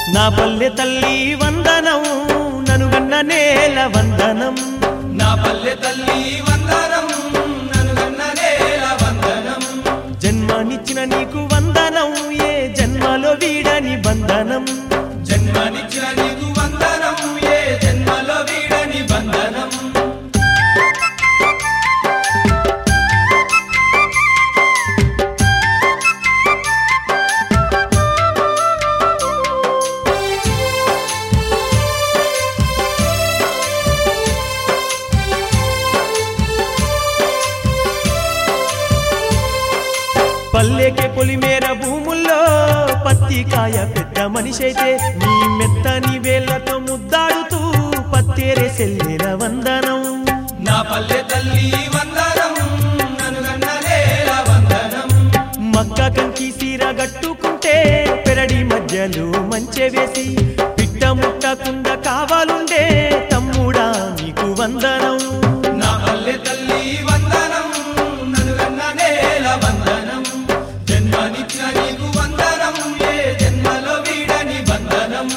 నా పల్లె తల్లి వందనం నన్ను గన్న నేల వందనం నా పల్లె తల్లి వందనం నన్ను గన్న నేల వందనం జన్మనిచ్చిన నీకు వందనం ఏ జన్మలో వీడని బంధనం జన్మనిచ్చిన నీకు వందనం ఏ జన్మలో వీడని బంధనం పల్లెకే పొలిమేర భూముల్లో పత్తికాయ పెద్ద మనిషైతే నీ మెత్తని వేళ్లతో ముద్దాడుతూ పత్తేరే సెల్లెల వందనం నా పల్లె తల్లి వందనం నన్ను గన్న నేల వందనం మక్క కంకి సీర గట్టుకుంటే పెరడి మధ్యలో మంచె వేసి పిట్ట ముట్టకుండా కావాలుండే తమ్ముడా నీకు వందనం నా పల్లె తల్లి వందనం నన్ను గన్న నేల వందనం జన్మనిచ్చిన నీకు వందనం ఏ జన్మలో వీడని బంధనం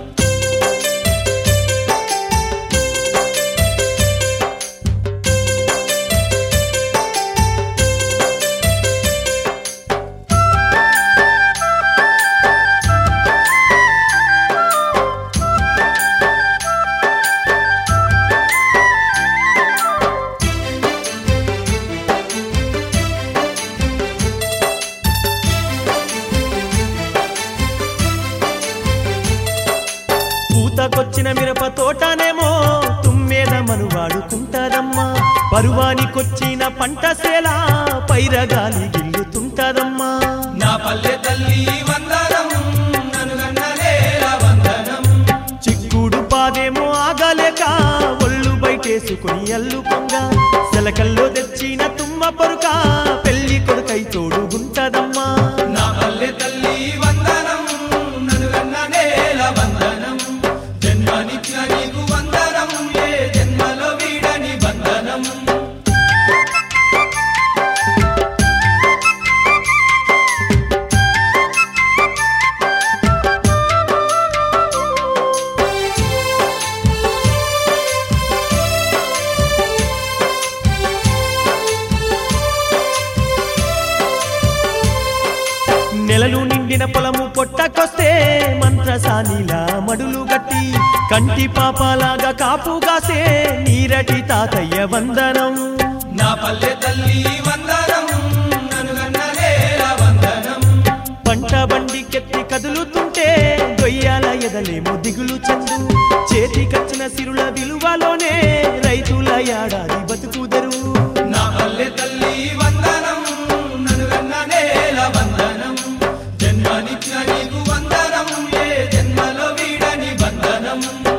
పూతకొచ్చిన మిరప తోటనేమో తుమ్మేద మను వాడుకుంటాదమ్మా పరువానికొచ్చిన పంట సేలా పైరగాలి గిల్లుతుంటదమ్మా నా పల్లె తల్లి వందనం నన్ను గన్న నేల వందనం చిక్కుడు పాదేమో ఆగలేక ఒళ్ళు బయటేసుకుని అల్లుకొంగ సెలకల్లో తెచ్చిన తుమ్మ పొరుక పెళ్లి కొడుకై తోడుగుంటదమ్మా నా పల్లె తల్లి వందనం నన్ను గన్న నేల వందనం జన్మనిచ్చిన నీకు వందనం ఏ జన్మలో వీడని బంధనం నెలలు నిండిన పొలము పొట్టకొస్తే మంత్రసానిలా మడులు గట్టి కంటి పాపలాగా కాపుగాసే నీరటి తాతయ్య వందనం నా పల్లె తల్లి వందనం నన్ను గన్న నేల వందనం పంట బండికెత్తి కదులుతుంటే గొయ్యాల ఎదలేమో దిగులు చెందు చేతికచ్చిన సిరుల విలువలోనే రైతుల ఏడాది బతుకుదరు నా పల్లె తల్లి వందనం నన్ను గన్న నేల వందనం జన్మనిచ్చిన నీకు వందనం ఏ జన్మలో వీడని బంధనం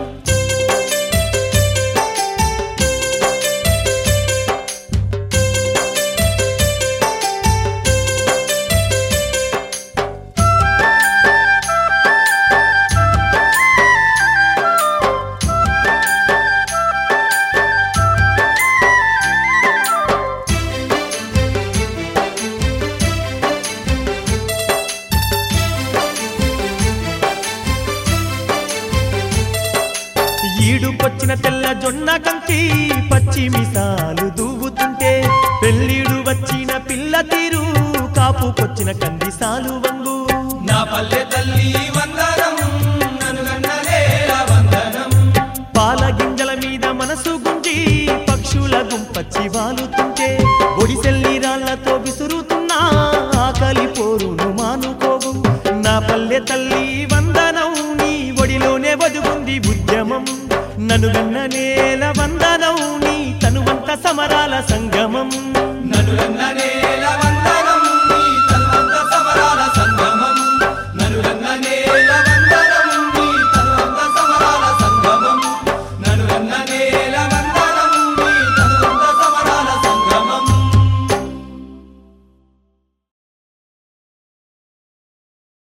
ఈడుకొచ్చిన తెల్ల జొన్న కంకి పచ్చి మిసాలు దూవుతుంటే పెళ్ళిడు వచ్చిన పిల్ల తీరు కాపుకొచ్చిన కందిసాలు వంగు నా పల్లె తల్లి వందనం నన్ను గన్న నేల వందనం పాల గింజల మీద మనసు గుంజి పక్షుల గుంపచ్చి వాలుతుంటే ఒడిసెల్లి రాళ్లతో విసురుతున్నా ఆకలి పోరును మానుకోవు నా పల్లె తల్లి వందనం నీ ఒడిలోనే వదుగుంది ఉద్యమం నన్ను గన్న నేల వందనం నీ తనువంత సమరాల సంగమం నన్ను గన్న